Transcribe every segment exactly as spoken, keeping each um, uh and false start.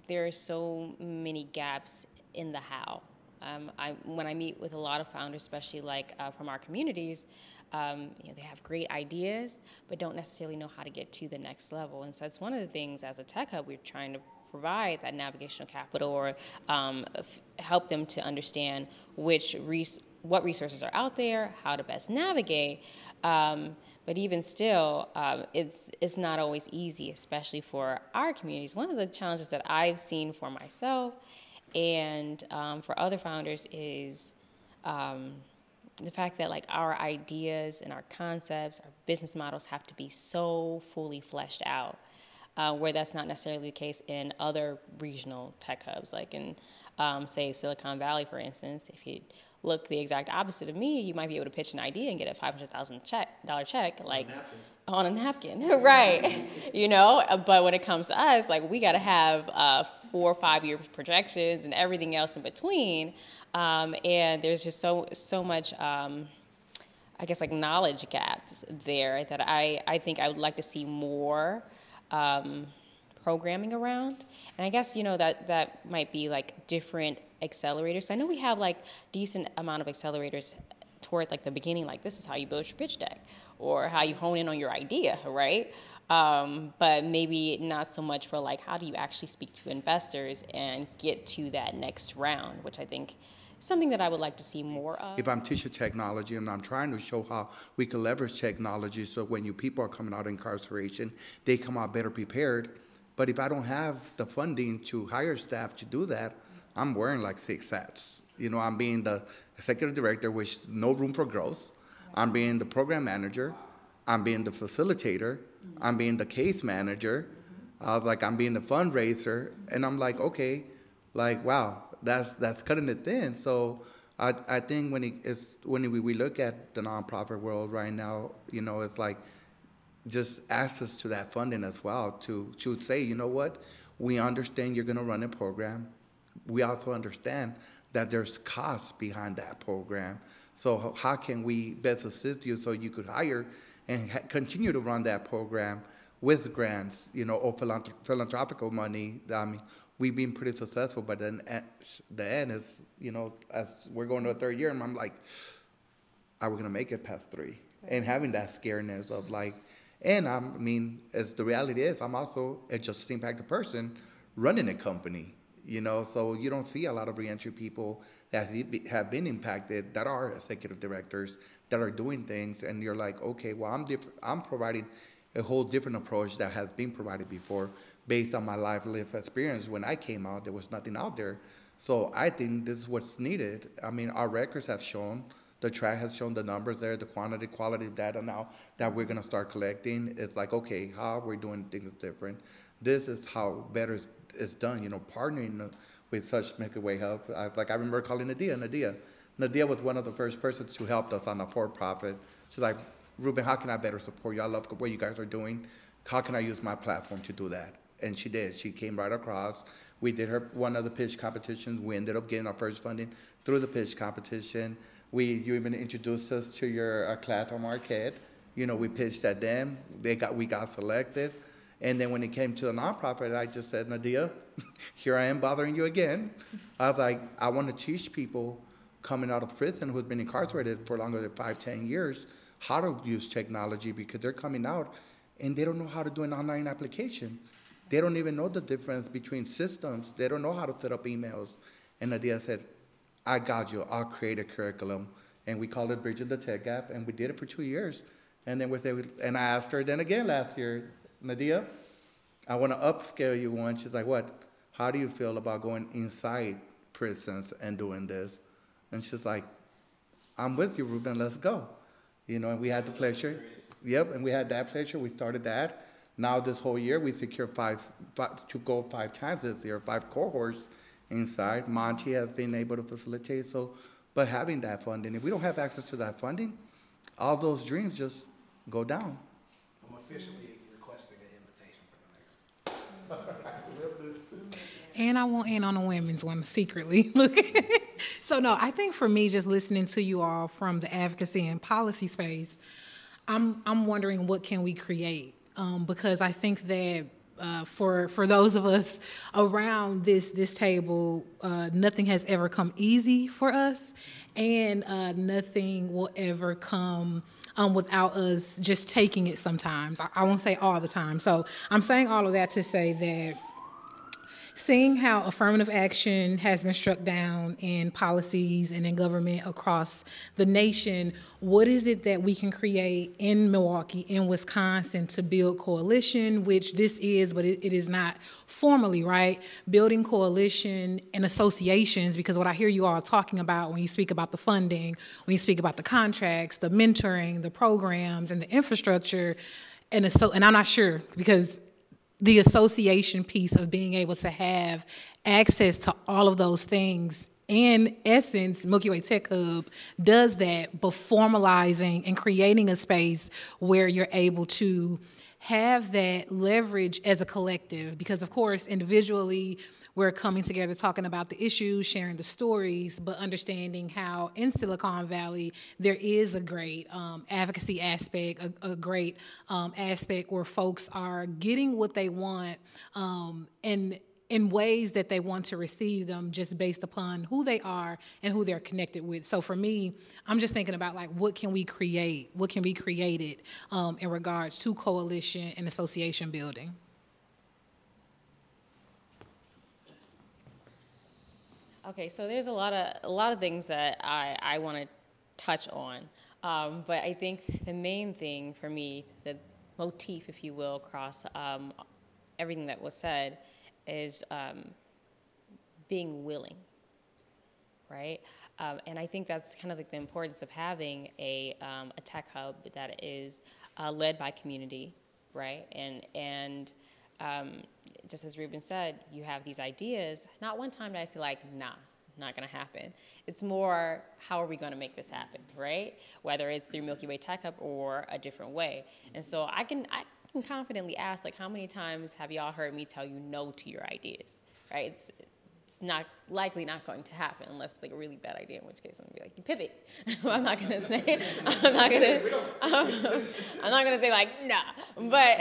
there are so many gaps in the how. Um, I, when I meet with a lot of founders, especially like uh, from our communities, um, you know, they have great ideas, but don't necessarily know how to get to the next level. And so that's one of the things as a tech hub we're trying to provide, that navigational capital, or um, f- help them to understand which res- what resources are out there, how to best navigate. Um, but even still, um, it's it's not always easy, especially for our communities. One of the challenges that I've seen for myself and um, for other founders is um, the fact that like our ideas and our concepts, our business models have to be so fully fleshed out, uh, where that's not necessarily the case in other regional tech hubs, like in um, say Silicon Valley, for instance. If you look the exact opposite of me, you might be able to pitch an idea and get a five hundred thousand dollar check, like on a napkin, right? You know, but when it comes to us, like we got to have uh, four or five year projections and everything else in between, um, and there's just so so much, um, I guess, like knowledge gaps there that I I think I would like to see more um, programming around, and I guess you know that that might be like different accelerators. I know we have like decent amount of accelerators toward like the beginning, like this is how you build your pitch deck or how you hone in on your idea, right? Um, but maybe not so much for like how do you actually speak to investors and get to that next round, which I think is something that I would like to see more of. If I'm teaching technology and I'm trying to show how we can leverage technology so when you people are coming out of incarceration, they come out better prepared. But if I don't have the funding to hire staff to do that, I'm wearing like six hats. You know, I'm being the executive director, which no room for growth. I'm being the program manager. I'm being the facilitator. I'm being the case manager. Uh, like I'm being the fundraiser. And I'm like, okay, like, wow, that's that's cutting it thin. So I I think when it, it's when we, we look at the nonprofit world right now, you know, it's like just access to that funding as well to to say, you know what, we understand you're going to run a program. We also understand that there's costs behind that program. So how can we best assist you so you could hire and ha- continue to run that program with grants, you know, or philanthrop- philanthropical money? I mean, we've been pretty successful, but then at the end is, you know, as we're going to a third year, and I'm like, are we going to make it past three? And having that scareness of like, and I'm, I mean, as the reality is, I'm also a just impacted person running a company. You know, so you don't see a lot of reentry people that have been impacted that are executive directors that are doing things, and you're like, okay, well, I'm diff- I'm providing a whole different approach that has been provided before, based on my life lived experience. When I came out, there was nothing out there, so I think this is what's needed. I mean, our records have shown, the track has shown the numbers there, the quantity, quality data now that we're gonna start collecting. It's like, okay, how we're doing things different. This is how better is done, you know, partnering with such Make-A-Way Help. I, like I remember calling Nadia, Nadia. Nadia was one of the first persons who helped us on a for-profit. She's like, Ruben, how can I better support you? I love what you guys are doing. How can I use my platform to do that? And she did. She came right across. We did her one of the pitch competitions. We ended up getting our first funding through the pitch competition. We, you even introduced us to your uh, class on Marquette. You know, we pitched at them. They got, we got selected. And then when it came to the nonprofit, I just said, Nadia, here I am bothering you again. I was like, I want to teach people coming out of prison who's been incarcerated for longer than five, ten years, how to use technology, because they're coming out and they don't know how to do an online application. They don't even know the difference between systems. They don't know how to set up emails. And Nadia said, I got you. I'll create a curriculum. And we called it Bridging the Tech Gap, and we did it for two years. And then we said, and I asked her then again last year, Nadia, I want to upscale you one. She's like, what? How do you feel about going inside prisons and doing this? And she's like, I'm with you, Ruben, let's go. You know, and we had the pleasure. Yep, and we had that pleasure. We started that. Now this whole year, we secured five, five to go five times this year, five cohorts inside. Monty has been able to facilitate. So, but having that funding, if we don't have access to that funding, all those dreams just go down. I'm officially requesting an invitation for the next. And I won't end on the women's one secretly. Look. So no, I think for me, just listening to you all from the advocacy and policy space, I'm I'm wondering what can we create, um, because I think that uh, for for those of us around this this table, uh, nothing has ever come easy for us, and uh, nothing will ever come um, without us just taking it sometimes. I, I won't say all the time. So I'm saying all of that to say that seeing how affirmative action has been struck down in policies and in government across the nation, what is it that we can create in Milwaukee, in Wisconsin, to build coalition, which this is, but it, it is not formally, right? Building coalition and associations, because what I hear you all talking about when you speak about the funding, when you speak about the contracts, the mentoring, the programs, and the infrastructure, and, so, and I'm not sure, because the association piece of being able to have access to all of those things. In essence, Milky Way Tech Hub does that, but formalizing and creating a space where you're able to have that leverage as a collective. Because, of course, individually, we're coming together, talking about the issues, sharing the stories, but understanding how in Silicon Valley there is a great um, advocacy aspect, a, a great um, aspect where folks are getting what they want um, and in ways that they want to receive them just based upon who they are and who they're connected with. So for me, I'm just thinking about like, what can we create? What can be created um, in regards to coalition and association building? Okay, so there's a lot of a lot of things that I, I want to touch on, um, but I think the main thing for me, the motif, if you will, across um, everything that was said, is um, being willing, right? Um, and I think that's kind of like the importance of having a um, a tech hub that is uh, led by community, right? And and um, just as Ruben said, you have these ideas. Not one time did I say like, nah, not gonna happen. It's more, how are we gonna make this happen, right? Whether it's through Milky Way Tech Hub or a different way. And so I can, I can confidently ask, like, how many times have y'all heard me tell you no to your ideas, right? It's, it's not likely not going to happen unless it's like a really bad idea, in which case I'm gonna be like, you pivot. I'm not gonna say, I'm not gonna, um, I'm not gonna say like, nah, but,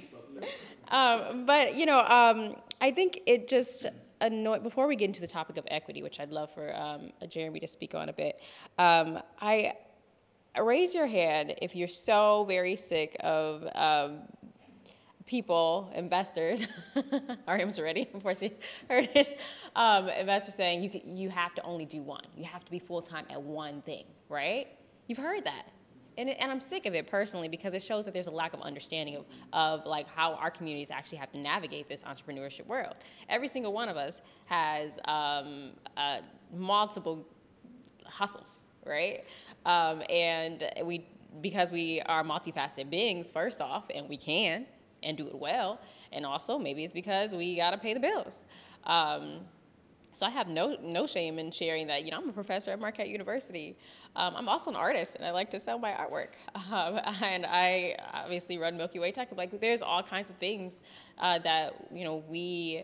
um, but you know, um, I think it just annoyed, before we get into the topic of equity, which I'd love for um, Jeremy to speak on a bit, um, I, raise your hand if you're so very sick of um, people, investors, our hands are ready, unfortunately, heard it, um, investors saying you, can, you have to only do one. You have to be full-time at one thing, right? You've heard that. And, it, and I'm sick of it personally because it shows that there's a lack of understanding of, of like how our communities actually have to navigate this entrepreneurship world. Every single one of us has um, uh, multiple hustles, right? Um, and we, because we are multifaceted beings, first off, and we can, and do it well, and also maybe it's because we gotta pay the bills. Um, so I have no no shame in sharing that, you know, I'm a professor at Marquette University. Um, I'm also an artist, and I like to sell my artwork. Um, and I obviously run Milky Way Tech. Like, there's all kinds of things uh, that, you know, we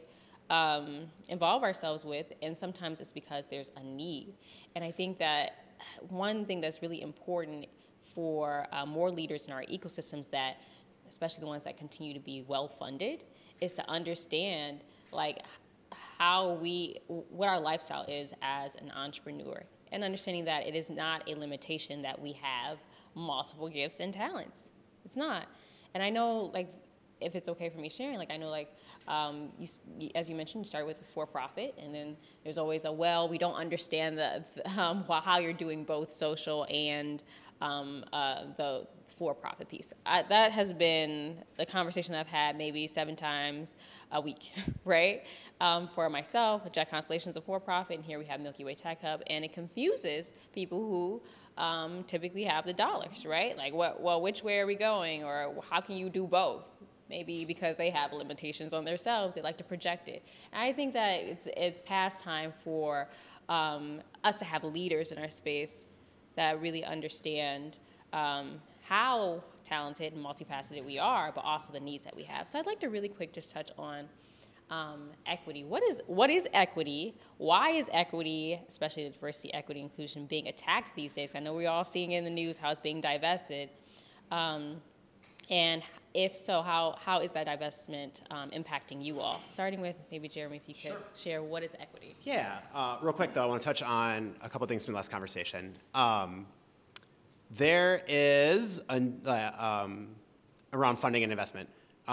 um, involve ourselves with, and sometimes it's because there's a need. And I think that one thing that's really important for uh, more leaders in our ecosystems, that especially the ones that continue to be well-funded, is to understand like how we, what our lifestyle is as an entrepreneur, and understanding that it is not a limitation that we have multiple gifts and talents. It's not. And I know, like, if it's okay for me sharing, like, I know, like, um, you, as you mentioned, you start with a for-profit, and then there's always a, well, we don't understand the, um, how you're doing both social and um, uh, the for-profit piece. I, that has been the conversation that I've had maybe seven times a week, right? Um, for myself, Jet Constellation's a for-profit, and here we have Milky Way Tech Hub, and it confuses people who um, typically have the dollars, right? Like, what, well, which way are we going, or how can you do both? Maybe because they have limitations on themselves, they like to project it. And I think that it's, it's past time for um, us to have leaders in our space that really understand um, how talented and multifaceted we are, but also the needs that we have. So I'd like to really quick just touch on um, equity. What is, what is equity? Why is equity, especially diversity, equity, inclusion, being attacked these days? I know we're all seeing in the news how it's being divested. Um, and if so, how, how is that divestment um, impacting you all? Starting with maybe Jeremy, if you could sure. share what is equity? Yeah, uh, real quick though, I want to touch on a couple things from the last conversation. Um, there is, a, uh, um, around funding and investment,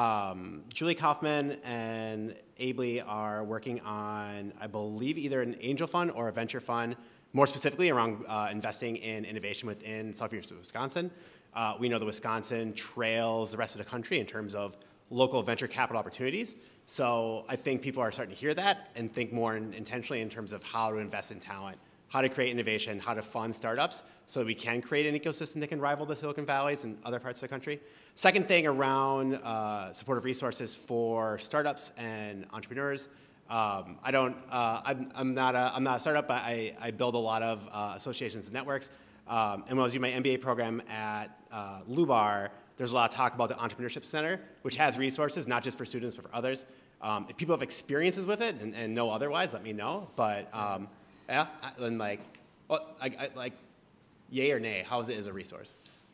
um, Julie Kaufman and Ably are working on, I believe, either an angel fund or a venture fund, more specifically around uh, investing in innovation within South University of Wisconsin. Uh, we know that Wisconsin trails the rest of the country in terms of local venture capital opportunities. So I think people are starting to hear that and think more in, intentionally in terms of how to invest in talent, how to create innovation, how to fund startups so we can create an ecosystem that can rival the Silicon Valleys and other parts of the country. Second thing around uh, supportive resources for startups and entrepreneurs. Um, I don't, uh, I'm, I'm, not a, I'm not a startup, but I, I build a lot of uh, associations and networks. Um, and when I was doing my M B A program at uh, Lubar, there's a lot of talk about the Entrepreneurship Center, which has resources, not just for students, but for others. Um, if people have experiences with it and, and know otherwise, let me know. But um, yeah, and like, well, I, I, like, yay or nay, how is it as a resource?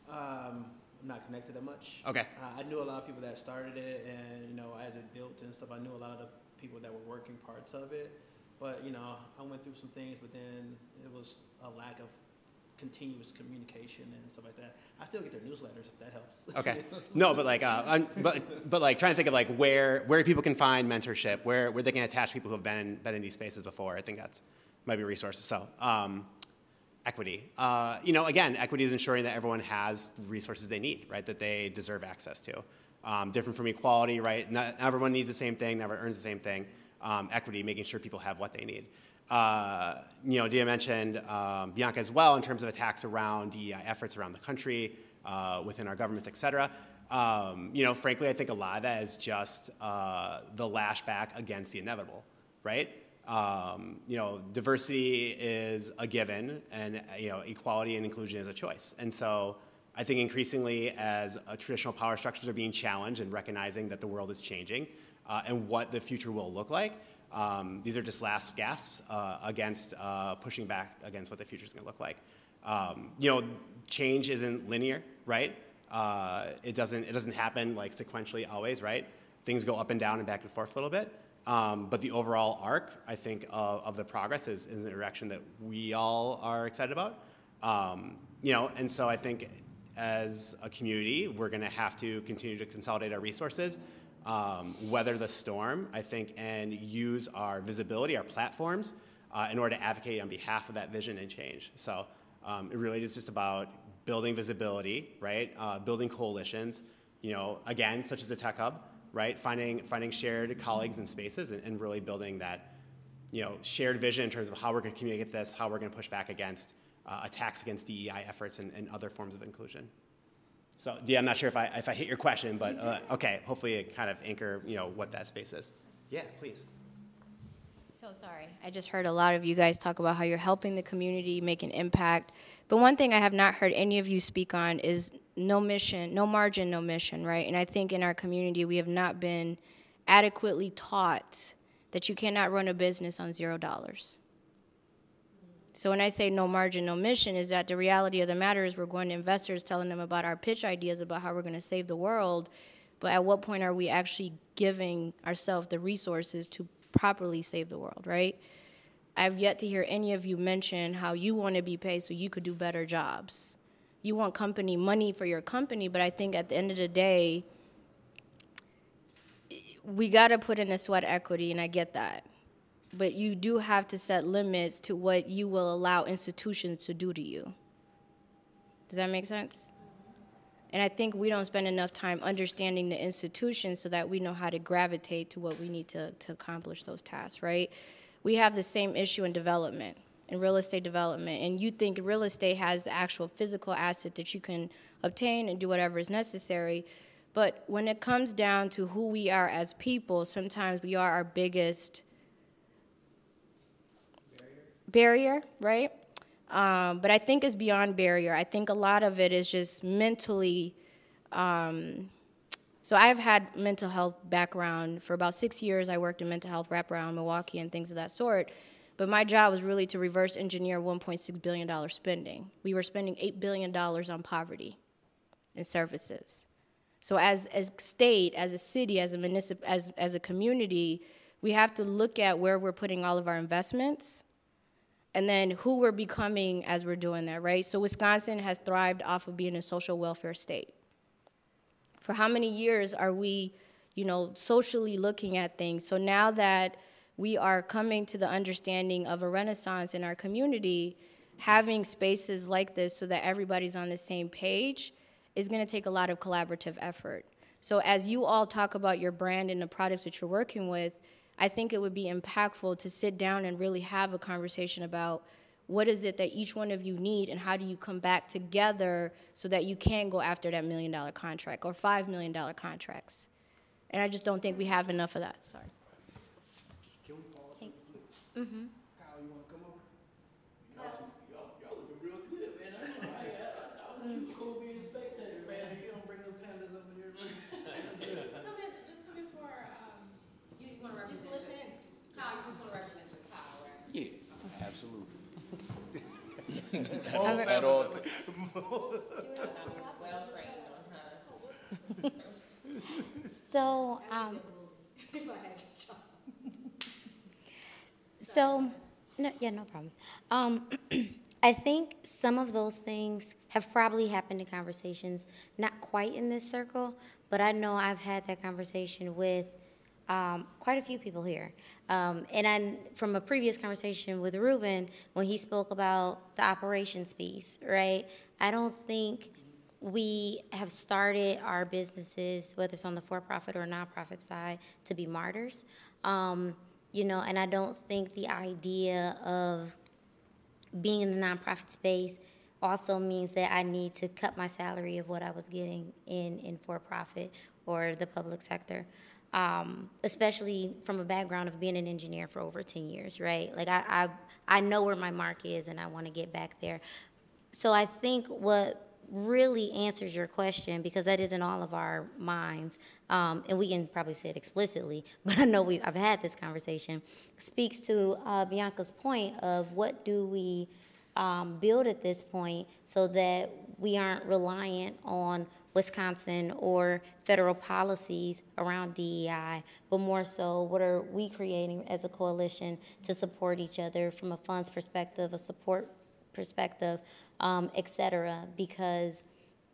Um, I'm not connected that much. Okay. Uh, I knew a lot of people that started it, and you know, as it built and stuff, I knew a lot of the people that were working parts of it. But you know, I went through some things, but then it was a lack of continuous communication and stuff like that. I still get their newsletters if that helps. Okay. No, but like, uh, I'm, but but like trying to think of like where where people can find mentorship, where where they can attach people who have been been in these spaces before. I think that's might be resources. So. Um, Equity. Uh, you know, again, equity is ensuring that everyone has the resources they need, right, that they deserve access to. Um, different from equality, right? Not everyone needs the same thing, never earns the same thing. Um, equity, making sure people have what they need. Uh, you know, Dia mentioned um, Bianca as well in terms of attacks around D E I efforts around the country, uh, within our governments, et cetera. Um, you know, frankly, I think a lot of that is just uh, the lashback against the inevitable, right? Um, you know, diversity is a given, and you know, equality and inclusion is a choice. And so, I think increasingly, as uh, traditional power structures are being challenged and recognizing that the world is changing uh, and what the future will look like, um, these are just last gasps uh, against uh, pushing back against what the future is going to look like. Um, you know, change isn't linear, right? Uh, it doesn't it doesn't happen like sequentially always, right? Things go up and down and back and forth a little bit. Um, but the overall arc, I think, of, of the progress is, is in the direction that we all are excited about. Um, you know, and so I think as a community, we're going to have to continue to consolidate our resources, um, weather the storm, I think, and use our visibility, our platforms, uh, in order to advocate on behalf of that vision and change. So um, it really is just about building visibility, right? Uh, building coalitions, you know, again, such as the Tech Hub. Right, finding finding shared colleagues and spaces, and, and really building that, you know, shared vision in terms of how we're going to communicate this, how we're going to push back against uh, attacks against D E I efforts and, and other forms of inclusion. So, Dia, I'm not sure if I if I hit your question, but uh, okay, hopefully it kind of anchor, you know, what that space is. Yeah, please. So sorry, I just heard a lot of you guys talk about how you're helping the community make an impact. But one thing I have not heard any of you speak on is no mission, no margin, no mission, right? And I think in our community we have not been adequately taught that you cannot run a business on zero dollars. So when I say no margin, no mission, is that the reality of the matter is we're going to investors telling them about our pitch ideas about how we're going to save the world, but at what point are we actually giving ourselves the resources to properly save the world, right? I've yet to hear any of you mention how you want to be paid so you could do better jobs. You want company money for your company, but I think at the end of the day, we got to put in a sweat equity, and I get that. But you do have to set limits to what you will allow institutions to do to you. Does that make sense? And I think we don't spend enough time understanding the institutions so that we know how to gravitate to what we need to, to accomplish those tasks, right? We have the same issue in development, in real estate development, and you think real estate has the actual physical asset that you can obtain and do whatever is necessary. But when it comes down to who we are as people, sometimes we are our biggest barrier, barrier right? Um, but I think it's beyond barrier. I think a lot of it is just mentally. Um, so I've had mental health background for about six years. I worked in mental health wraparound in Milwaukee and things of that sort. But my job was really to reverse engineer one point six billion dollars spending. We were spending eight billion dollars on poverty and services. So as as state, as a city, as a municip- as as a community, we have to look at where we're putting all of our investments and then who we're becoming as we're doing that, right? So Wisconsin has thrived off of being a social welfare state. For how many years are we, you know, socially looking at things? So now that we are coming to the understanding of a renaissance in our community, having spaces like this so that everybody's on the same page is gonna take a lot of collaborative effort. So as you all talk about your brand and the products that you're working with, I think it would be impactful to sit down and really have a conversation about what is it that each one of you need and how do you come back together so that you can go after that million dollar contract or five million dollar contracts. And I just don't think we have enough of that, sorry. Can we pause? Mm-hmm. Kyle, you want to come over? Y'all, y'all, y'all looking real good, man. I know. I, I, I was too cool being a spectator, man. You don't bring them pandas up in here, man. Just come in, just come in for, um, you want to represent. Just listen. Kyle, you just want to represent just Kyle, right? Yeah, absolutely. At all. Well trained on how to. So, um, so, no, yeah, no problem. Um, I think some of those things have probably happened in conversations, not quite in this circle, but I know I've had that conversation with um, quite a few people here. Um, and I, from a previous conversation with Ruben, when he spoke about the operations piece, right? I don't think we have started our businesses, whether it's on the for-profit or nonprofit side, to be martyrs. Um, you know, and I don't think the idea of being in the nonprofit space also means that I need to cut my salary of what I was getting in, in for-profit or the public sector. Um, especially from a background of being an engineer for over ten years, right? Like I, I, I know where my mark is and I want to get back there. So I think what really answers your question, because that is in all of our minds, um, and we can probably say it explicitly, but I know we I've had this conversation, speaks to uh, Bianca's point of what do we um, build at this point so that we aren't reliant on Wisconsin or federal policies around D E I, but more so what are we creating as a coalition to support each other from a funds perspective, a support perspective, um, et cetera, because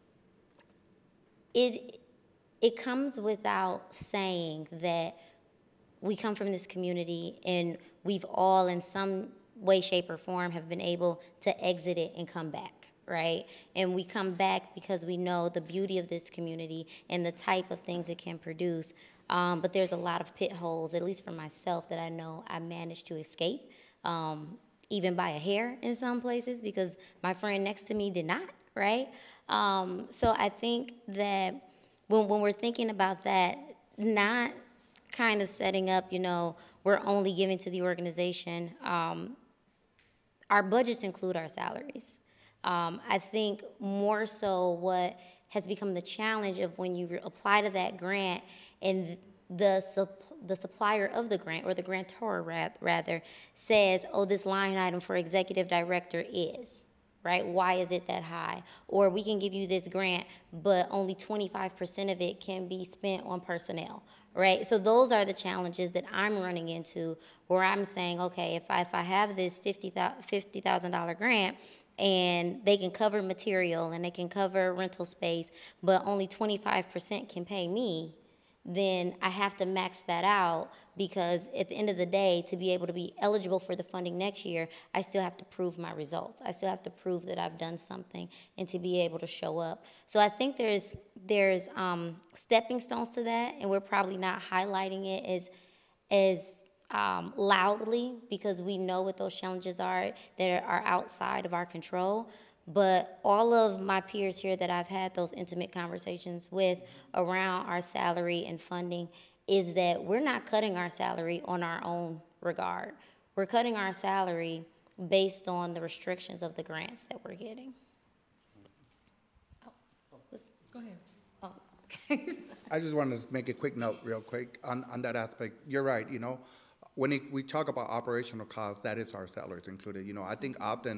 it, it comes without saying that we come from this community and we've all in some way, shape, or form have been able to exit it and come back. Right? And we come back because we know the beauty of this community and the type of things it can produce. Um, but there's a lot of pit holes, at least for myself, that I know I managed to escape, um, even by a hair in some places, because my friend next to me did not, right? Um, so I think that when, when we're thinking about that, not kind of setting up, you know, we're only giving to the organization, um, our budgets include our salaries. Um, I think more so what has become the challenge of when you apply to that grant and the sup the supplier of the grant, or the grantor rather, says, oh, this line item for executive director is, right? Why is it that high? Or we can give you this grant, but only twenty-five percent of it can be spent on personnel, right? So those are the challenges that I'm running into, where I'm saying, okay, if I, if I have this fifty thousand dollar grant, and they can cover material and they can cover rental space, but only twenty-five percent can pay me, then I have to max that out, because at the end of the day, to be able to be eligible for the funding next year, I still have to prove my results. I still have to prove that I've done something and to be able to show up. So I think there's, there's um, stepping stones to that, and we're probably not highlighting it as, as Um, loudly, because we know what those challenges are that are outside of our control. But all of my peers here that I've had those intimate conversations with around our salary and funding is that we're not cutting our salary on our own regard. We're cutting our salary based on the restrictions of the grants that we're getting. Oh, Go ahead. oh. I just want to make a quick note real quick on, on that aspect. You're right, you know, when it, we talk about operational costs, that is our salaries included. You know, I think often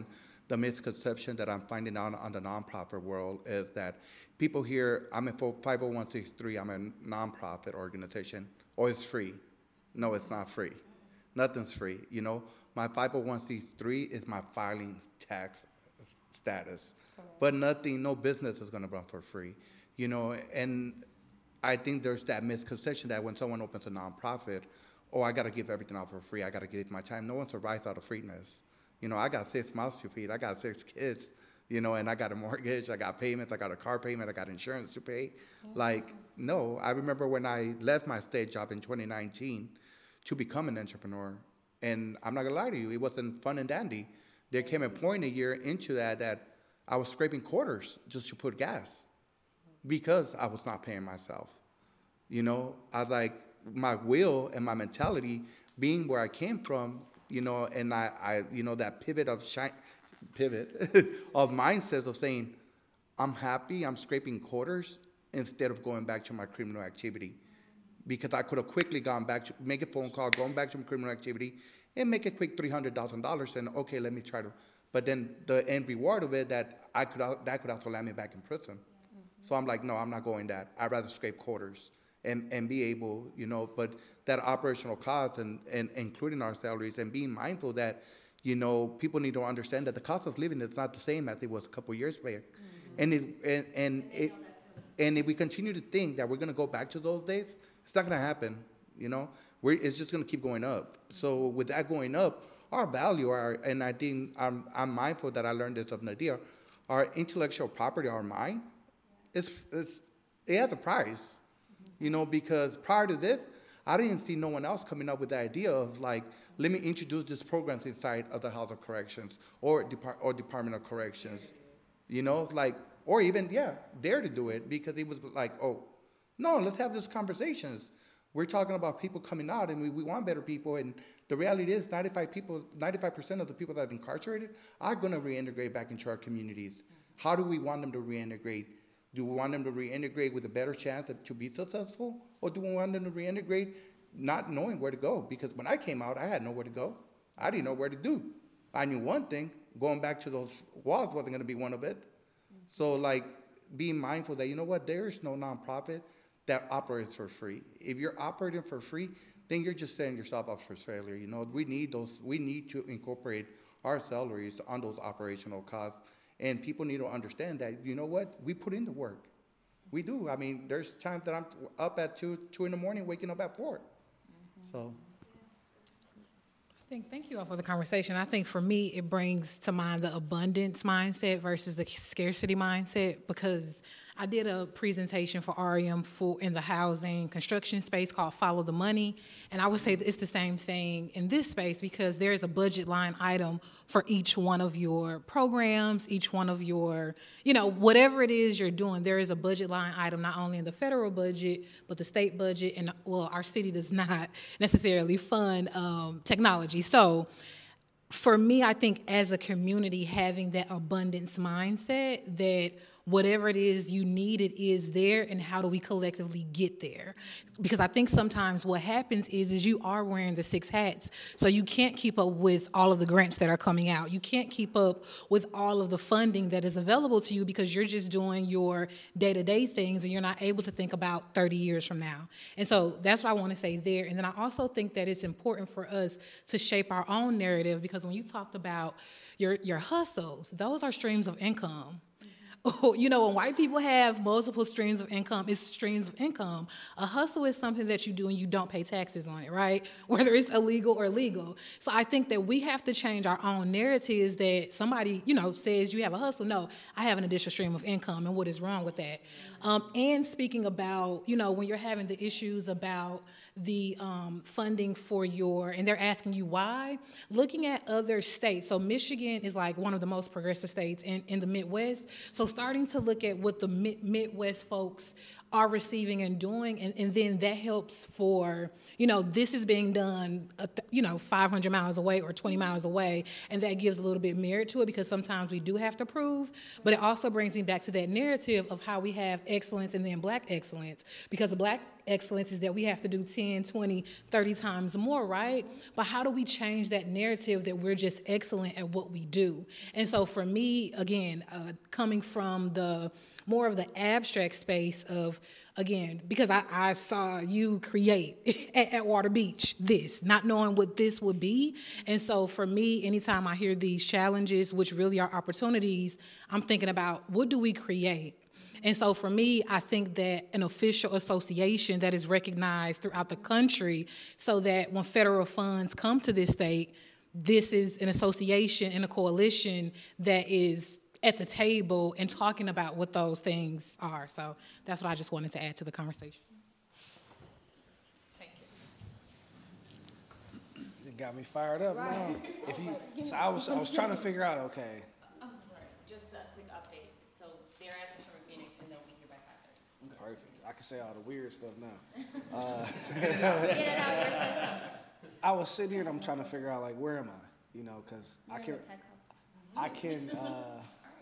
the misconception that I'm finding out on the nonprofit world is that people hear, I'm a five oh one c three, I'm a nonprofit organization, or it's free. No, it's not free. Nothing's free, you know. My five oh one c three is my filing tax status. But nothing, no business is gonna run for free, you know, and I think there's that misconception that when someone opens a nonprofit, oh, I gotta give everything out for free, I gotta give my time. No one survives out of freeness. You know, I got six mouths to feed, I got six kids, you know, and I got a mortgage, I got payments, I got a car payment, I got insurance to pay. Like, no, I remember when I left my state job in twenty nineteen to become an entrepreneur, and I'm not gonna lie to you, it wasn't fun and dandy. There came a point a year into that that I was scraping quarters just to put gas because I was not paying myself. You know, I was like, my will and my mentality being where I came from, you know, and I, I you know, that pivot of shine, pivot of mindsets of saying, I'm happy, I'm scraping quarters instead of going back to my criminal activity. Because I could have quickly gone back to, make a phone call, going back to my criminal activity, and make a quick three hundred thousand dollars, and okay, let me try to, but then the end reward of it, that I could, that could also land me back in prison. Mm-hmm. So I'm like, no, I'm not going that. I'd rather scrape quarters and, and be able, you know, but that operational cost and, and including our salaries and being mindful that, you know, people need to understand that the cost of living is not the same as it was a couple years back. Mm-hmm. And, it, and, and, it, and if we continue to think that we're gonna go back to those days, it's not gonna happen, you know? We're, it's just gonna keep going up. So with that going up, our value, our, and I think I'm, I'm mindful that I learned this of Nadia, our intellectual property, our mind, it's, it's, it has a price, you know, because prior to this, I didn't see no one else coming up with the idea of like, let me introduce this program inside of the House of Corrections or, Depart, or Department of Corrections, you know, like, or even, yeah, dare to do it because it was like, oh, no, let's have these conversations. We're talking about people coming out, and we, we want better people. And the reality is, ninety-five people, ninety-five percent of the people that are incarcerated are going to reintegrate back into our communities. How do we want them to reintegrate? Do we want them to reintegrate with a better chance of, to be successful, or do we want them to reintegrate not knowing where to go? Because when I came out, I had nowhere to go. I didn't know where to do. I knew one thing: going back to those walls wasn't going to be one of it. Mm-hmm. So, like, being mindful that, you know what, there is no nonprofit that operates for free. If you're operating for free, then you're just setting yourself up for failure. You know, we need those. We need to incorporate our salaries on those operational costs, and people need to understand that. You know what? We put in the work. We do. I mean, there's times that I'm up at two, two in the morning, waking up at four. Mm-hmm. So. I think, thank you all for the conversation. I think for me, it brings to mind the abundance mindset versus the scarcity mindset, because I did a presentation for R E M for in the housing construction space called Follow the Money. And I would say that it's the same thing in this space, because there is a budget line item for each one of your programs, each one of your, you know, whatever it is you're doing, there is a budget line item, not only in the federal budget, but the state budget. And well, our city does not necessarily fund um, technology. So for me, I think as a community, having that abundance mindset that whatever it is you need, it is there, and how do we collectively get there? Because I think sometimes what happens is, is you are wearing the six hats, so you can't keep up with all of the grants that are coming out. You can't keep up with all of the funding that is available to you because you're just doing your day-to-day things and you're not able to think about thirty years from now. And so that's what I want to say there. And then I also think that it's important for us to shape our own narrative, because when you talked about your, your hustles, those are streams of income. You know, when white people have multiple streams of income, it's streams of income. A hustle is something that you do and you don't pay taxes on it, right? Whether it's illegal or legal. So I think that we have to change our own narratives that somebody, you know, says you have a hustle. No, I have an additional stream of income, and what is wrong with that? Um, and speaking about, you know, when you're having the issues about the um, funding for your, and they're asking you why, looking at other states. So Michigan is like one of the most progressive states in, in the Midwest. So starting to look at what the mid- Midwest folks are receiving and doing, and, and then that helps for, you know, this is being done, uh, you know, five hundred miles away or twenty miles away, and that gives a little bit merit to it, because sometimes we do have to prove, but it also brings me back to that narrative of how we have excellence and then black excellence, because the black excellence is that we have to do ten, twenty, thirty times more, right? But how do we change that narrative that we're just excellent at what we do? And so for me, again, uh, coming from the more of the abstract space of, again, because I, I saw you create at, at Water Beach this, not knowing what this would be. And so for me, anytime I hear these challenges, which really are opportunities, I'm thinking about what do we create? And so for me, I think that an official association that is recognized throughout the country so that when federal funds come to this state, this is an association and a coalition that is at the table and talking about what those things are. So that's what I just wanted to add to the conversation. Thank you. It got me fired up. Right. Now, if you, so I was, I was trying to figure out. Okay. I'm so sorry. Just a quick update. So they're at the Sherman Phoenix, and they'll be here by five thirty. Perfect. I can say all the weird stuff now. Uh, Get it out of your system. I was sitting here and I'm trying to figure out like where am I? You know, because I can, I can. Uh,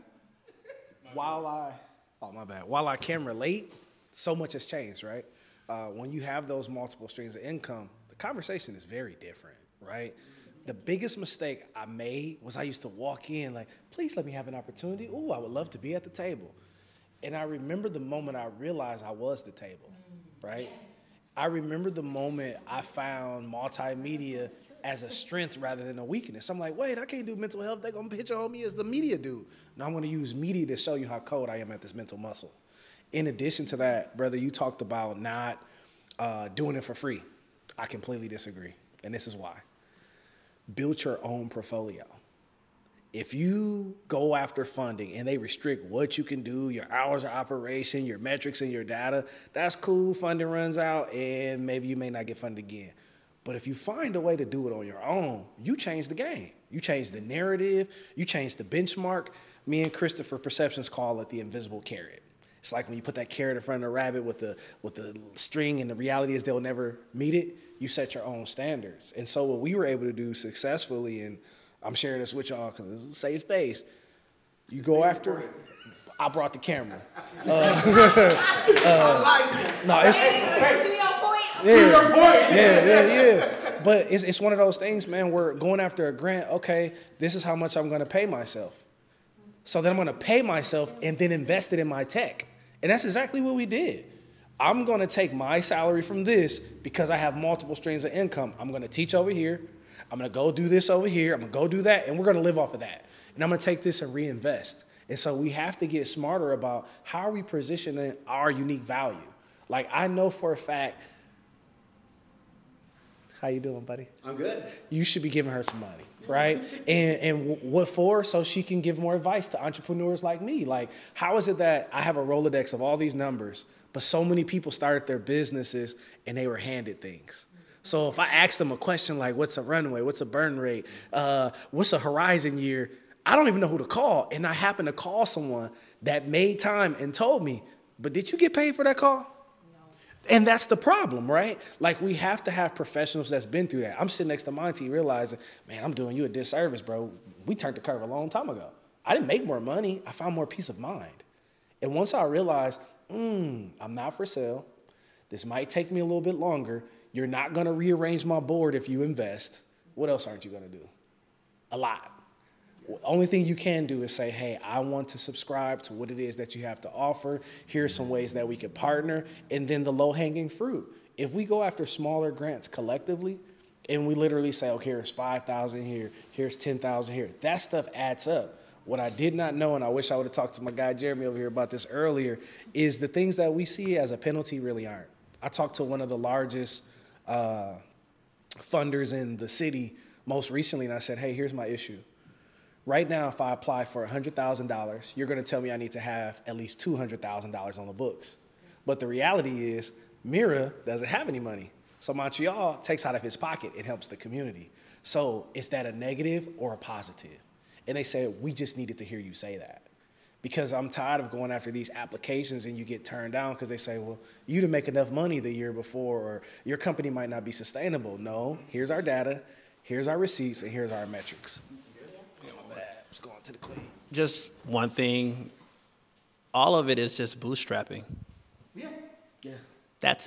While I, oh my bad, while I can relate, so much has changed, right? Uh, when you have those multiple streams of income, the conversation is very different, right? The biggest mistake I made was I used to walk in like, please let me have an opportunity. Ooh, I would love to be at the table. And I remember the moment I realized I was the table, right? Yes. I remember the moment I found multimedia as a strength rather than a weakness. I'm like, wait, I can't do mental health. They're going to picture on me as the media dude. No, I'm going to use media to show you how cold I am at this mental muscle. In addition to that, brother, you talked about not uh, doing it for free. I completely disagree, and this is why. Build your own portfolio. If you go after funding and they restrict what you can do, your hours of operation, your metrics and your data, that's cool. Funding runs out, and maybe you may not get funded again. But if you find a way to do it on your own, you change the game. You change the narrative. You change the benchmark. Me and Christopher Perceptions call it the invisible carrot. It's like when you put that carrot in front of the rabbit with the, with the string, and the reality is they'll never meet it. You set your own standards. And so what we were able to do successfully, and I'm sharing this with y'all because it's a safe space, you go after, I brought the camera. Uh, uh, no, it's, Yeah, yeah, yeah, yeah. But it's, it's one of those things, man, we're going after a grant. Okay, this is how much I'm going to pay myself. So then I'm going to pay myself and then invest it in my tech. And that's exactly what we did. I'm going to take my salary from this because I have multiple streams of income. I'm going to teach over here. I'm going to go do this over here. I'm going to go do that. And we're going to live off of that. And I'm going to take this and reinvest. And so we have to get smarter about how are we positioning our unique value. Like I know for a fact, how you doing, buddy? I'm good. You should be giving her some money, right? and and what for? So she can give more advice to entrepreneurs like me. Like, how is it that I have a Rolodex of all these numbers, but so many people started their businesses and they were handed things? So if I ask them a question like, what's a runway? What's a burn rate? Uh, what's a horizon year? I don't even know who to call. And I happen to call someone that made time and told me, but did you get paid for that call? And that's the problem, right? Like, we have to have professionals that's been through that. I'm sitting next to Monty realizing, man, I'm doing you a disservice, bro. We turned the curve a long time ago. I didn't make more money. I found more peace of mind. And once I realized, mm, I'm not for sale. This might take me a little bit longer. You're not going to rearrange my board if you invest. What else aren't you going to do? A lot. The only thing you can do is say, hey, I want to subscribe to what it is that you have to offer. Here's some ways that we could partner. And then the low-hanging fruit. If we go after smaller grants collectively, and we literally say, okay, here's five thousand here, here's ten thousand here, that stuff adds up. What I did not know, and I wish I would have talked to my guy Jeremy over here about this earlier, is the things that we see as a penalty really aren't. I talked to one of the largest uh, funders in the city most recently, and I said, hey, here's my issue. Right now, if I apply for one hundred thousand dollars, you're going to tell me I need to have at least two hundred thousand dollars on the books. But the reality is, Mira doesn't have any money. So Montreal takes out of his pocket and helps the community. So is that a negative or a positive? And they said, we just needed to hear you say that. Because I'm tired of going after these applications and you get turned down because they say, well, you didn't make enough money the year before, or your company might not be sustainable. No, here's our data, here's our receipts, and here's our metrics. Let's go on to the queen. Just one thing, all of it is just bootstrapping. Yeah. Yeah. That's it.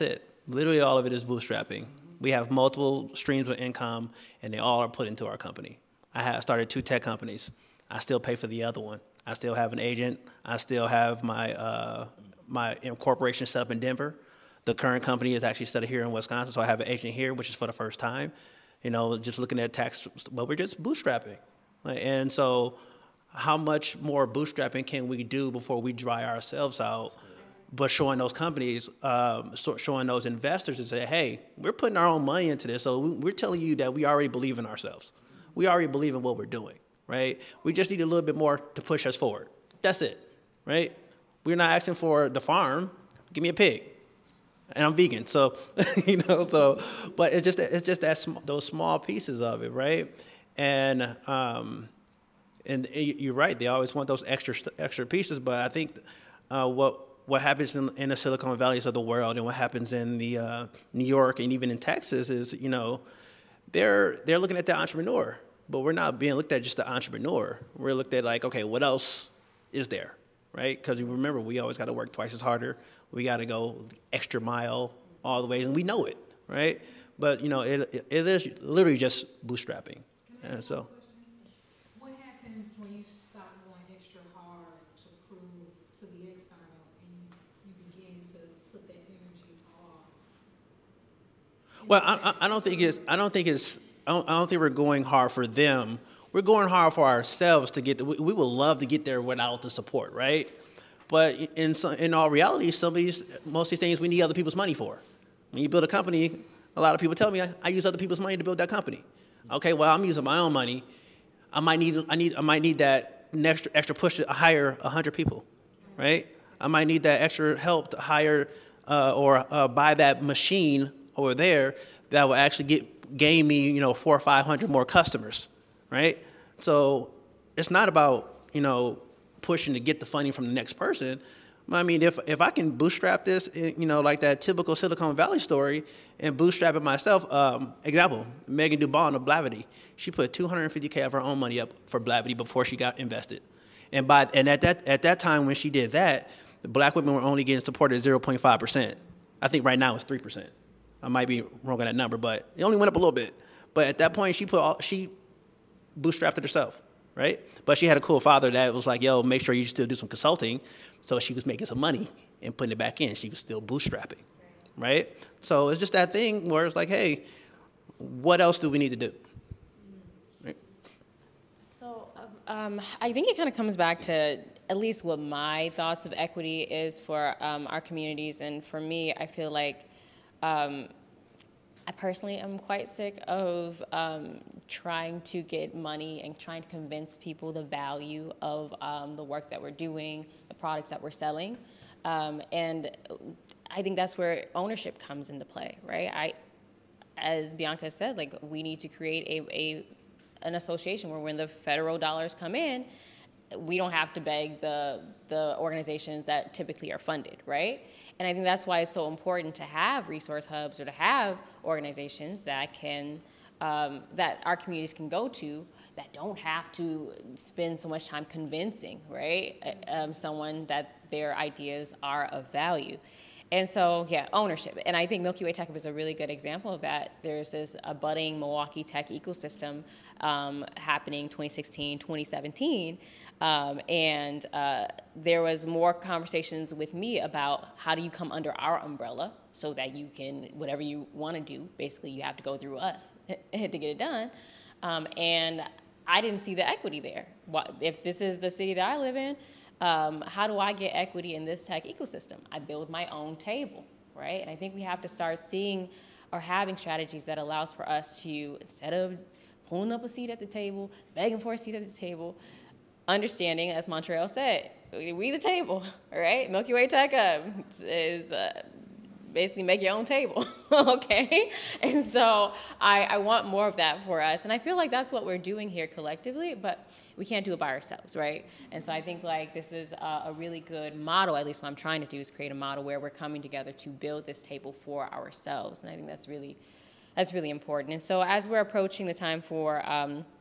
Literally all of it is bootstrapping. We have multiple streams of income, and they all are put into our company. I have started two tech companies. I still pay for the other one. I still have an agent. I still have my uh, my corporation set up in Denver. The current company is actually set up here in Wisconsin, so I have an agent here, which is for the first time. You know, just looking at tax, but we're just bootstrapping. And so how much more bootstrapping can we do before we dry ourselves out? But showing those companies, um, so showing those investors to say, hey, we're putting our own money into this, so we're telling you that we already believe in ourselves. We already believe in what we're doing, right? We just need a little bit more to push us forward. That's it, right? We're not asking for the farm. Give me a pig. And I'm vegan, so, you know, so, but it's just, it's just that sm those small pieces of it, right? And, um, and you're right, they always want those extra, extra pieces, but I think uh, what, what happens in, in the Silicon Valleys of the world and what happens in the uh, New York and even in Texas is, you know, they're, they're looking at the entrepreneur, but we're not being looked at just the entrepreneur. We're looked at like, okay, what else is there, right? Because remember, we always got to work twice as harder. We got to go extra mile all the way, and we know it, right? But, you know, it, it, it is literally just bootstrapping. And so. What happens when you stop going extra hard to prove to the external and you begin to put that energy off? Well, I, I, I don't think it's, I don't think it's, I don't, I don't think we're going hard for them. We're going hard for ourselves to get, the, we, we would love to get there without the support, right? But in, in all reality, some of these, most of these things we need other people's money for. When you build a company, a lot of people tell me I, I use other people's money to build that company. Okay, well, I'm using my own money. I might need, I need, I might need that extra, extra push to hire a hundred people, right? I might need that extra help to hire uh, or uh, buy that machine over there that will actually get gain me, you know, four or five hundred more customers, right? So it's not about, you know, pushing to get the funding from the next person. I mean, if if I can bootstrap this, you know, like that typical Silicon Valley story, and bootstrap it myself. Um, example: Megan Dubon of Blavity. She put two hundred fifty K of her own money up for Blavity before she got invested, and by and at that at that time when she did that, the black women were only getting supported at zero point five percent. I think right now it's three percent. I might be wrong on that number, but it only went up a little bit. But at that point, she put all, she bootstrapped it herself. Right? But she had a cool father that was like, yo, make sure you still do some consulting. So she was making some money and putting it back in. She was still bootstrapping, right? So it's just that thing where it's like, hey, what else do we need to do? Right? So um, I think it kind of comes back to at least what my thoughts of equity is for um, our communities. And for me, I feel like um, I personally am quite sick of um, trying to get money and trying to convince people the value of um, the work that we're doing, the products that we're selling. Um, and I think that's where ownership comes into play, right? I, as Bianca said, like we need to create a, a an association where when the federal dollars come in, we don't have to beg the, the organizations that typically are funded, right? And I think that's why it's so important to have resource hubs or to have organizations that can, um, that our communities can go to that don't have to spend so much time convincing, right? Um, someone that their ideas are of value. And so, yeah, ownership. And I think Milky Way Tech Hub is a really good example of that. There's this a budding Milwaukee tech ecosystem um, happening twenty sixteen, twenty seventeen. Um, and uh, there was more conversations with me about how do you come under our umbrella so that you can, whatever you want to do, basically you have to go through us to get it done. Um, and I didn't see the equity there. What, if this is the city that I live in, um, how do I get equity in this tech ecosystem? I build my own table, right? And I think we have to start seeing or having strategies that allows for us to, instead of pulling up a seat at the table, begging for a seat at the table, understanding, as Montreal said, we the table, right? Milky Way Tech Hub is uh, basically make your own table, okay? And so I, I want more of that for us. And I feel like that's what we're doing here collectively, but we can't do it by ourselves, right? And so I think like this is a, a really good model, at least what I'm trying to do is create a model where we're coming together to build this table for ourselves. And I think that's really, that's really important. And so as we're approaching the time for, um,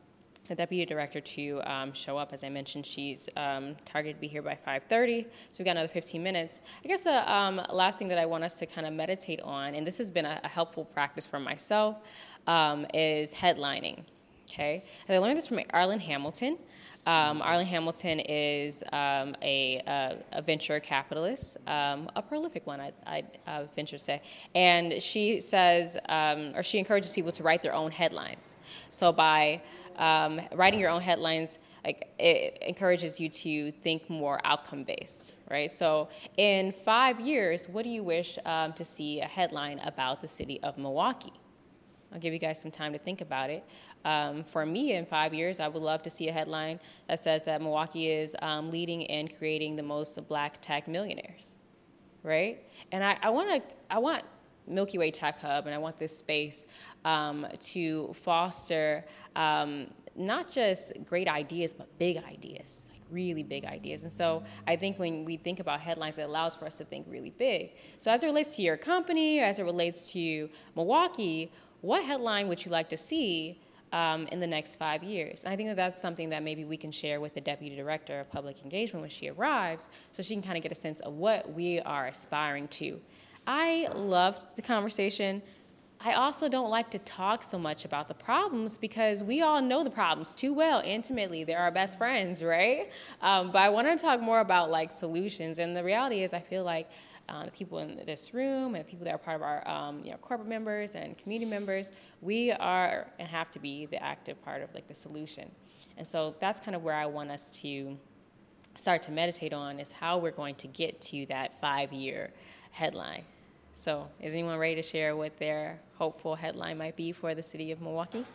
the deputy director to um, show up. As I mentioned, she's um, targeted to be here by five thirty, so we've got another fifteen minutes. I guess the um, last thing that I want us to kind of meditate on, and this has been a, a helpful practice for myself, um, is headlining, okay? And I learned this from Arlen Hamilton. Um, Arlen Hamilton is um, a, a, a venture capitalist, um, a prolific one, I'd, I'd uh, venture to say. And she says, um, or she encourages people to write their own headlines. So by um, writing your own headlines, like, it encourages you to think more outcome-based, right? So in five years, what do you wish um, to see a headline about the city of Milwaukee? I'll give you guys some time to think about it. Um, for me, in five years, I would love to see a headline that says that Milwaukee is um, leading in creating the most black tech millionaires, right? And I, I want to, I want Milky Way Tech Hub, and I want this space um, to foster um, not just great ideas, but big ideas, like really big ideas. And so I think when we think about headlines, it allows for us to think really big. So as it relates to your company, as it relates to Milwaukee, what headline would you like to see um, in the next five years? And I think that that's something that maybe we can share with the Deputy Director of Public Engagement when she arrives, so she can kind of get a sense of what we are aspiring to. I loved the conversation. I also don't like to talk so much about the problems because we all know the problems too well, intimately. They're our best friends, right? Um, but I want to talk more about like solutions. And the reality is I feel like Uh, the people in this room and the people that are part of our um, you know, corporate members and community members, we are and have to be the active part of like the solution. And so that's kind of where I want us to start to meditate on, is how we're going to get to that five-year headline. So is anyone ready to share what their hopeful headline might be for the city of Milwaukee?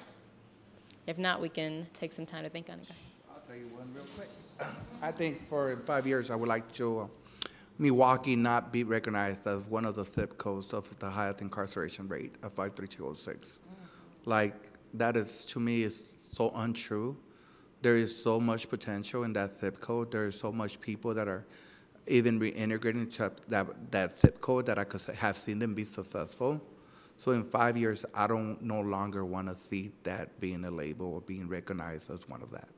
If not, we can take some time to think on it. I'll tell you one real quick. I think for five years, I would like to uh, Milwaukee not be recognized as one of the zip codes of the highest incarceration rate of five three two oh six. Like, that is, to me, is so untrue. There is so much potential in that zip code. There is so much people that are even reintegrating to that, that zip code that I could have seen them be successful. So in five years, I don't no longer want to see that being a label or being recognized as one of that.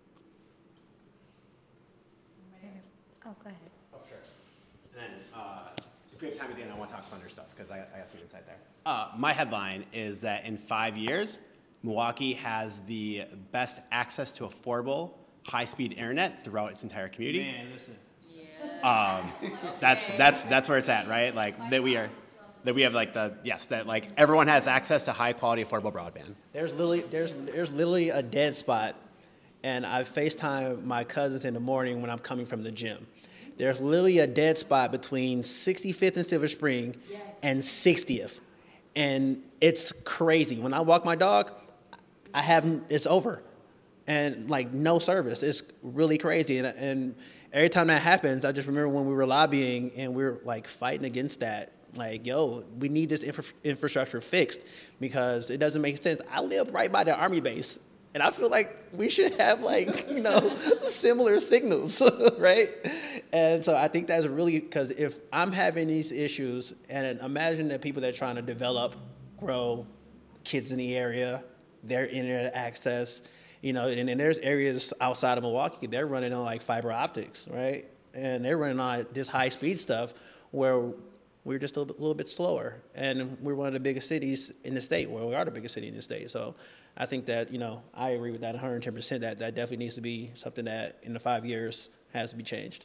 Oh, go ahead. And then, uh, if we have time at the end, I want to talk funder stuff, because I, I got some insight there. Uh, my headline is that in five years, Milwaukee has the best access to affordable, high-speed internet throughout its entire community. Man, listen. Um, that's that's that's where it's at, right? Like that we are, that we have like the yes, that like everyone has access to high-quality, affordable broadband. There's literally there's there's literally a dead spot, and I FaceTime my cousins in the morning when I'm coming from the gym. There's literally a dead spot between sixty-fifth and Silver Spring yes. and sixtieth. And it's crazy. When I walk my dog, I have, it's over. And like no service. It's really crazy. And, and every time that happens, I just remember when we were lobbying and we were like fighting against that. Like, yo, we need this infra- infrastructure fixed because it doesn't make sense. I live right by the Army base. And I feel like we should have, like, you know, similar signals, right? And so I think that's really, because if I'm having these issues, and imagine the people that are trying to develop, grow, kids in the area, their internet access, you know, and then there's areas outside of Milwaukee, they're running on, like, fiber optics, right? And they're running on this high-speed stuff where we're just a little bit slower. And we're one of the biggest cities in the state, well, we are the biggest city in the state. So I think that, you know, I agree with that one hundred ten percent, that that definitely needs to be something that in the five years has to be changed.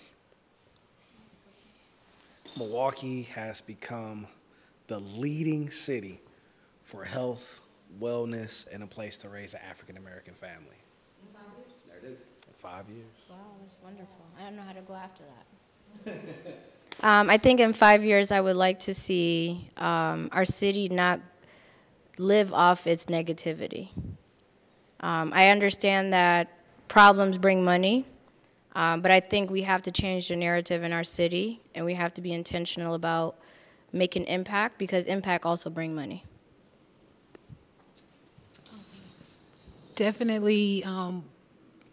Milwaukee has become the leading city for health, wellness, and a place to raise an African-American family. In five years? There it is. In five years. Wow, that's wonderful. I don't know how to go after that. um, I think in five years I would like to see um, our city not live off its negativity. Um, I understand that problems bring money, um, but I think we have to change the narrative in our city, and we have to be intentional about making impact, because impact also brings money. Definitely um,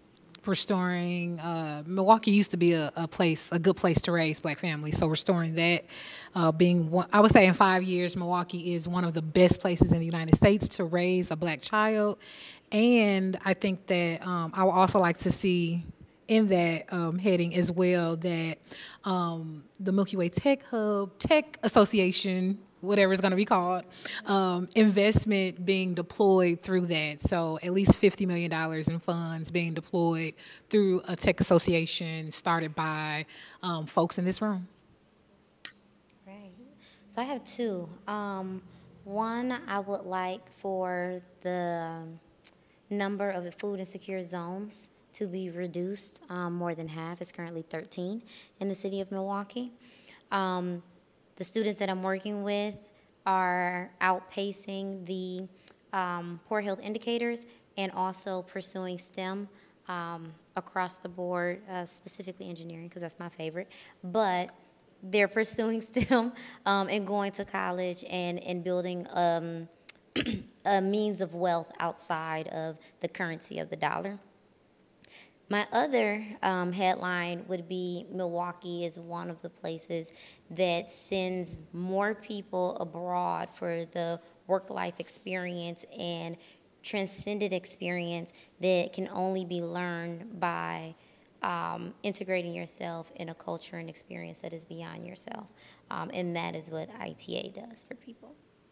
restoring, uh, Milwaukee used to be a, a place, a good place to raise black families. So restoring that, uh, being one, I would say in five years, Milwaukee is one of the best places in the United States to raise a black child. And I think that um, I would also like to see in that um, heading as well that um, the Milky Way Tech Hub, Tech Association, whatever it's going to be called, um, investment being deployed through that. So at least fifty million dollars in funds being deployed through a tech association started by um, folks in this room. Right. So I have two. Um, one, I would like for the number of food insecure zones to be reduced um, more than half. It's currently thirteen in the city of Milwaukee. Um, the students that I'm working with are outpacing the um, poor health indicators and also pursuing STEM um, across the board, uh, specifically engineering, because that's my favorite. But they're pursuing STEM um, and going to college and, and building um, a means of wealth outside of the currency of the dollar. My other um, headline would be Milwaukee is one of the places that sends more people abroad for the work-life experience and transcendent experience that can only be learned by um, integrating yourself in a culture and experience that is beyond yourself. Um, and that is what I T A does for people.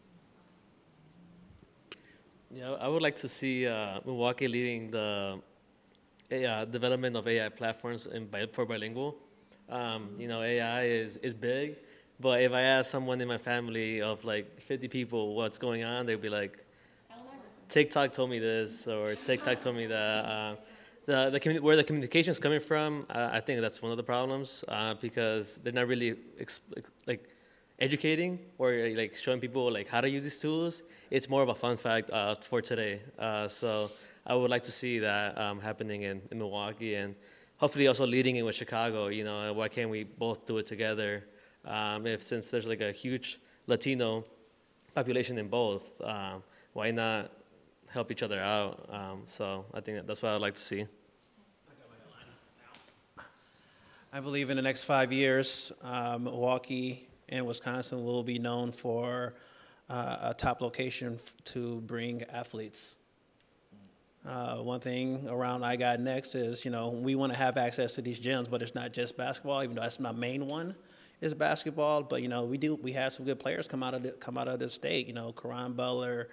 Yeah, I would like to see uh, Milwaukee leading the uh, development of A I platforms in bi- for bilingual. Um, you know, A I is, is big, but if I ask someone in my family of like fifty people what's going on, they'd be like, TikTok told me this, or TikTok told me that. Uh, the the communi- where the communication is coming from, uh, I think that's one of the problems uh, because they're not really ex- ex- like educating or like showing people like how to use these tools. It's more of a fun fact uh, for today. Uh, so I would like to see that um, happening in, in Milwaukee and hopefully also leading in with Chicago. You know, why can't we both do it together? Um, if since there's like a huge Latino population in both, um, why not help each other out? Um, so I think that that's what I'd like to see. I believe in the next five years, uh, Milwaukee and Wisconsin will be known for uh, a top location f- to bring athletes. Uh, one thing around I Got Next is, you know, we want to have access to these gyms, but it's not just basketball, even though that's my main one is basketball. But, you know, we do, we have some good players come out of the, come out of the state, you know, Karan Butler,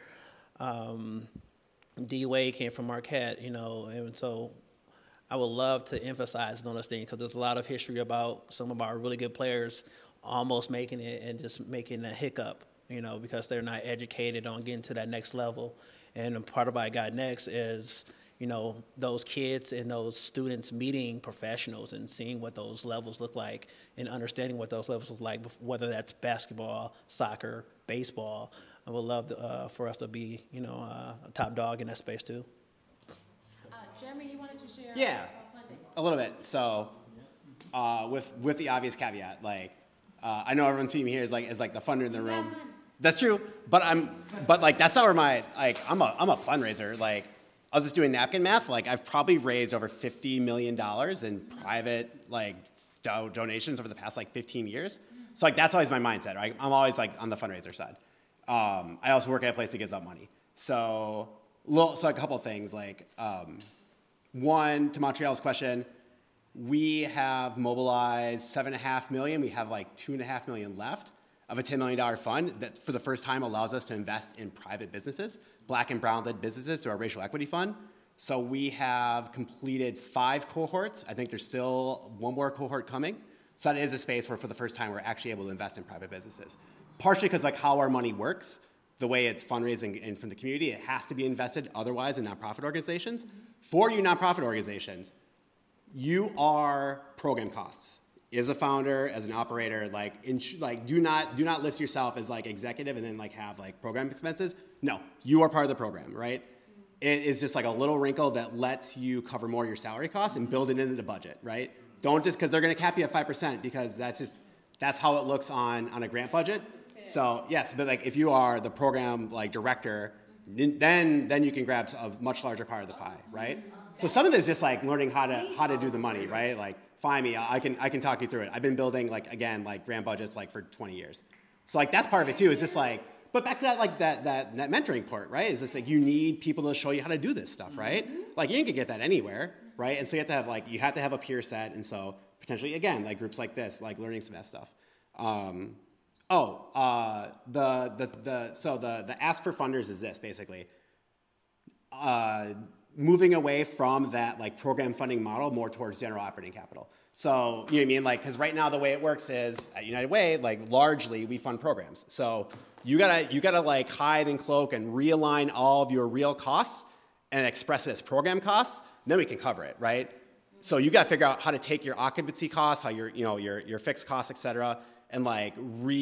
um, D Wade came from Marquette, you know, and so I would love to emphasize on this thing because there's a lot of history about some of our really good players almost making it and just making a hiccup, you know, because they're not educated on getting to that next level. And part of what I Got Next is, you know, those kids and those students meeting professionals and seeing what those levels look like and understanding what those levels look like, whether that's basketball, soccer, baseball. I would love to, uh, for us to be, you know, uh, a top dog in that space too. Uh, Jeremy, you wanted to share? Yeah, a little bit. So, uh, with with the obvious caveat, like uh, I know everyone's team here is like is like the funder in the room. That's true, but I'm but like that's not where my like I'm a I'm a fundraiser. Like I was just doing napkin math. Like I've probably raised over fifty million dollars in private like do- donations over the past like fifteen years. So like that's always my mindset. Right? I'm always like on the fundraiser side. Um, I also work at a place that gives out money. So little so like a couple of things like. Um, One, to Montreal's question, we have mobilized seven and a half million. We have like two and a half million left of a ten million dollars fund that for the first time allows us to invest in private businesses, black and brown led businesses through our racial equity fund. So we have completed five cohorts. I think there's still one more cohort coming. So that is a space where for the first time we're actually able to invest in private businesses. Partially because like how our money works, the way it's fundraising in from the community, it has to be invested otherwise in nonprofit organizations. For you nonprofit organizations, you are program costs. As a founder, as an operator, like, in, like do not do not list yourself as like executive and then like have like program expenses. No, you are part of the program, right? It is just like a little wrinkle that lets you cover more of your salary costs and build it into the budget, right? Don't just because they're going to cap you at five percent because that's just that's how it looks on on a grant budget. So yes, but like if you are the program like director then then you can grab a much larger part of the pie, right? So some of this is just like learning how to how to do the money, right? Like find me, I can I can talk you through it. I've been building like again like grant budgets like for twenty years, so like that's part of it too. Is just like, but back to that like that that that mentoring part, right? Is just like you need people to show you how to do this stuff, right? Like you can get that anywhere, right? And so you have to have like you have to have a peer set, and so potentially again like groups like this, like learning some of that stuff. Um, oh, uh, the the the so the the ask for funders is this basically. Uh, moving away from that like program funding model more towards general operating capital. So, you know what I mean? Like, because right now the way it works is at United Way, like largely we fund programs. So you gotta, you gotta like hide and cloak and realign all of your real costs and express it as program costs, then we can cover it, right? So you gotta figure out how to take your occupancy costs, how your, you know, your, your fixed costs, et cetera, and like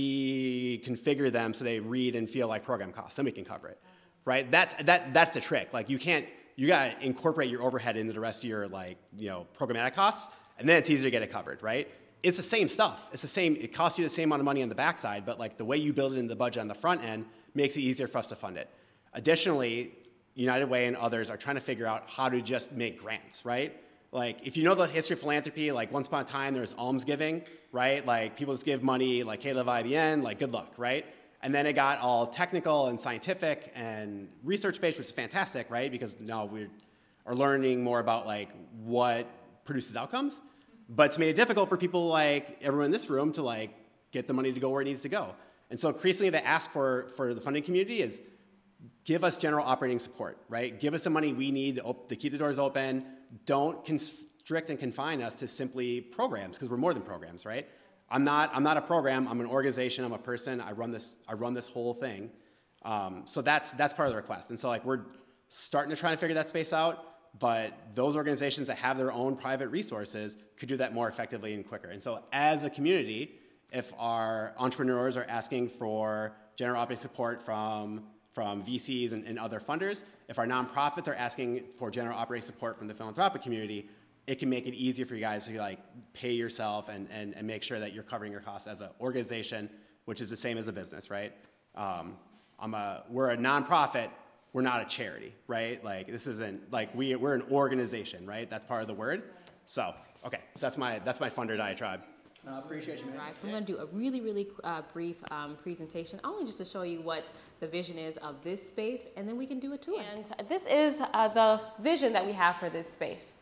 reconfigure them so they read and feel like program costs, then we can cover it, right? That's, that, that's the trick. Like you can't, you got to incorporate your overhead into the rest of your like, you know, programmatic costs, and then it's easier to get it covered, right? It's the same stuff. It's the same, it costs you the same amount of money on the backside, but like the way you build it into the budget on the front end makes it easier for us to fund it. Additionally, United Way and others are trying to figure out how to just make grants, right? Like if you know the history of philanthropy, like once upon a time there was almsgiving, right? Like people just give money, like hey, live I B N, like good luck, right? And then it got all technical and scientific and research-based, which is fantastic, right? Because now we are learning more about like what produces outcomes. But it's made it difficult for people like everyone in this room to like get the money to go where it needs to go. And so increasingly the ask for, for the funding community is give us general operating support, right? Give us the money we need to, op- to keep the doors open. Don't constrict and confine us to simply programs, because we're more than programs, right? I'm not, I'm not a program, I'm an organization, I'm a person, I run this, I run this whole thing. Um, so that's, that's part of the request. And so like we're starting to try to figure that space out, but those organizations that have their own private resources could do that more effectively and quicker. And so as a community, if our entrepreneurs are asking for general operating support from, from V Cs and, and other funders, if our nonprofits are asking for general operating support from the philanthropic community, it can make it easier for you guys to like pay yourself and, and, and make sure that you're covering your costs as an organization, which is the same as a business, right? Um, I'm a, we're a nonprofit, we're not a charity, right? Like this isn't, like we, we're an organization, right? That's part of the word. So, okay, so that's my, that's my funder diatribe. I appreciate you, man. Right, so I'm going to do a really, really uh, brief um, presentation, only just to show you what the vision is of this space, and then we can do a tour. And this is uh, the vision that we have for this space.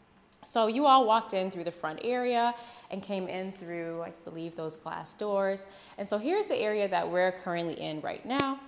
So you all walked in through the front area and came in through, I believe, those glass doors. And so here's the area that we're currently in right now,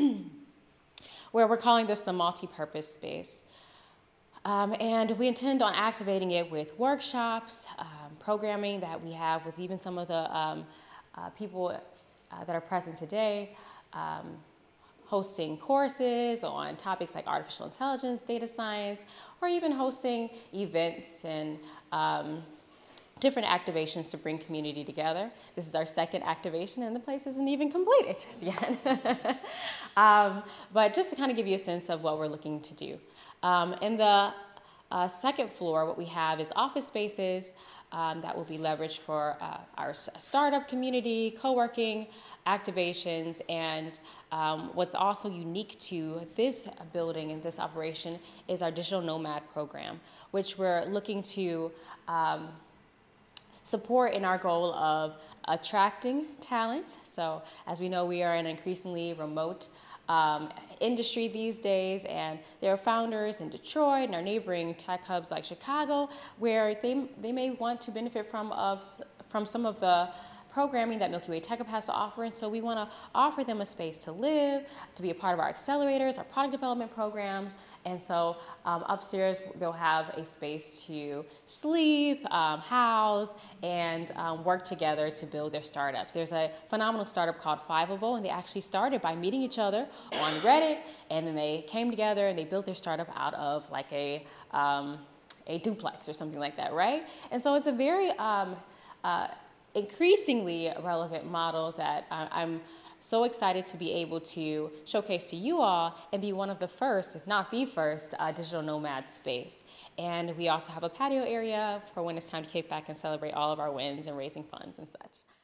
where we're calling this the multi-purpose space. Um, and we intend on activating it with workshops, um, programming that we have with even some of the um, uh, people uh, that are present today, um, hosting courses on topics like artificial intelligence, data science, or even hosting events and um, different activations to bring community together. This is our second activation and the place isn't even completed just yet. um, but just to kind of give you a sense of what we're looking to do. Um, in the uh, second floor, what we have is office spaces um, that will be leveraged for uh, our startup community, co-working, activations, and um, what's also unique to this building and this operation is our digital nomad program, which we're looking to um, support in our goal of attracting talent. So as we know, we are an increasingly remote um, industry these days, and there are founders in Detroit and our neighboring tech hubs like Chicago, where they, they may want to benefit from, of, from some of the programming that Milky Way Tech Hub has to offer, and so we want to offer them a space to live, to be a part of our accelerators, our product development programs, and so um, upstairs they'll have a space to sleep, um, house, and um, work together to build their startups. There's a phenomenal startup called Fiveable, and they actually started by meeting each other on Reddit, and then they came together and they built their startup out of like a, um, a duplex or something like that, right? And so it's a very um, uh, increasingly relevant model that uh, I'm so excited to be able to showcase to you all and be one of the first, if not the first, uh, digital nomad space. And we also have a patio area for when it's time to kick back and celebrate all of our wins and raising funds and such.